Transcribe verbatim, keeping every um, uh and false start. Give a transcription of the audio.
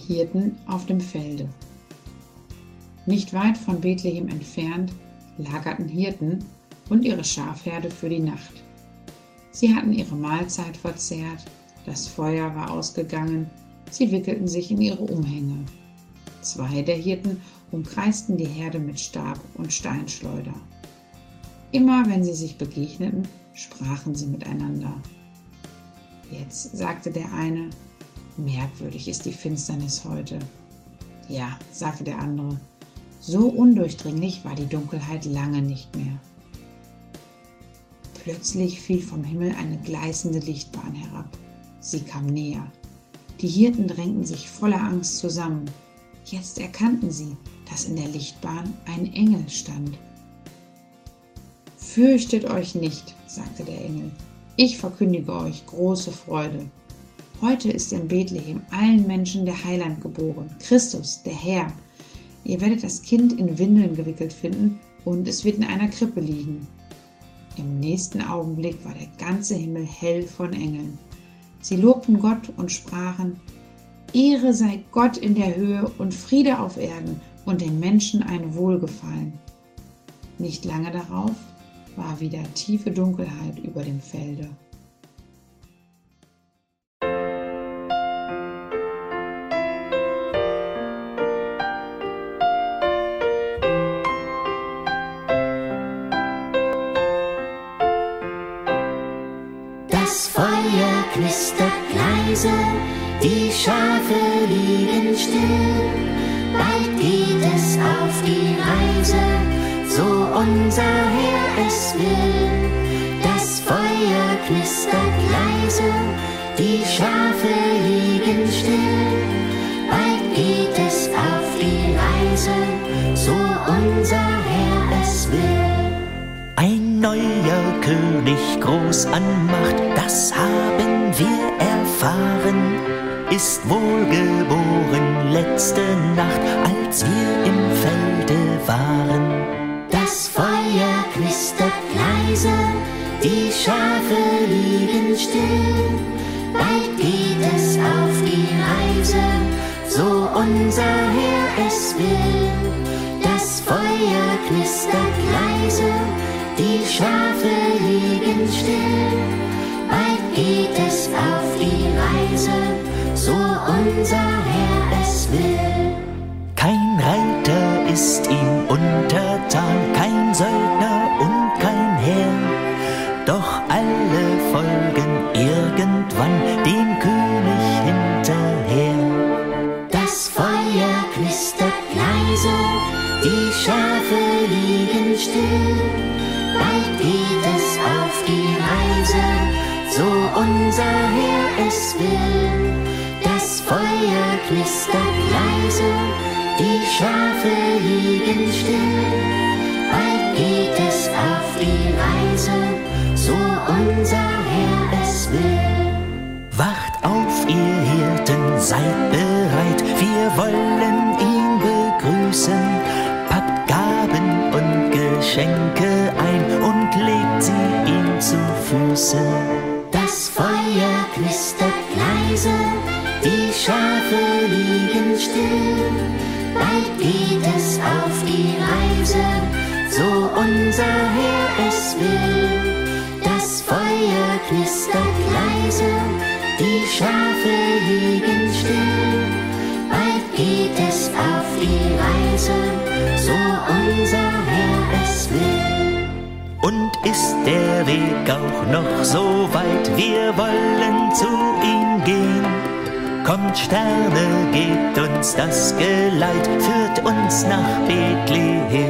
Hirten auf dem Felde. Nicht weit von Bethlehem entfernt lagerten Hirten und ihre Schafherde für die Nacht. Sie hatten ihre Mahlzeit verzehrt, das Feuer war ausgegangen, sie wickelten sich in ihre Umhänge. Zwei der Hirten umkreisten die Herde mit Stab und Steinschleuder. Immer wenn sie sich begegneten, sprachen sie miteinander. Jetzt sagte der eine: Merkwürdig ist die Finsternis heute. Ja, sagte der andere, so undurchdringlich war die Dunkelheit lange nicht mehr. Plötzlich fiel vom Himmel eine gleißende Lichtbahn herab. Sie kam näher. Die Hirten drängten sich voller Angst zusammen. Jetzt erkannten sie, dass in der Lichtbahn ein Engel stand. Fürchtet euch nicht, sagte der Engel. Ich verkündige euch große Freude. Heute ist in Bethlehem allen Menschen der Heiland geboren, Christus, der Herr. Ihr werdet das Kind in Windeln gewickelt finden und es wird in einer Krippe liegen. Im nächsten Augenblick war der ganze Himmel hell von Engeln. Sie lobten Gott und sprachen: Ehre sei Gott in der Höhe und Friede auf Erden und den Menschen ein Wohlgefallen. Nicht lange darauf war wieder tiefe Dunkelheit über dem Felde. Das Feuer knistert leise, die Schafe liegen still. Bald geht es auf die Reise, so unser Herr es will. Das Feuer knistert leise, die Schafe liegen still. Bald geht es auf die Reise, so unser Herr es will. Ein neuer König groß an Macht, das haben wir erfahren, ist wohl geboren letzte Nacht, als wir im Felde waren. Das Feuer knistert leise, die Schafe liegen still. Bald geht es auf die Reise, so unser Herr es will. Das Feuer knistert leise, die Schafe liegen still. Bald geht es auf die Reise, so unser Herr es will. Kein Reiter ist ihm untertan, kein Söldner und kein Herr, doch alle folgen irgendwann dem König hinterher. Das Feuer knistert leise, die Schafe liegen still. Bald geht es auf die Reise, so unser Herr es will. Das Feuer knistert leise, die Schafe liegen still. Bald geht es auf die Reise, so unser Herr es will. Wacht auf, ihr Hirten, seid bereit, wir wollen ihn begrüßen. Packt Gaben und Geschenke ein und legt sie ihm zu Füßen. Das Feuer knistert leise, die Schafe liegen still. Bald geht es auf die Reise, so unser Herr es will. Das Feuer knistert leise, die Schafe liegen still. Bald geht es auf die Reise, so unser Herr es will. Und ist der Weg auch noch so weit, wir wollen zu ihm gehen. Kommt Sterne, gebt uns das Geleit, führt uns nach Bethlehem.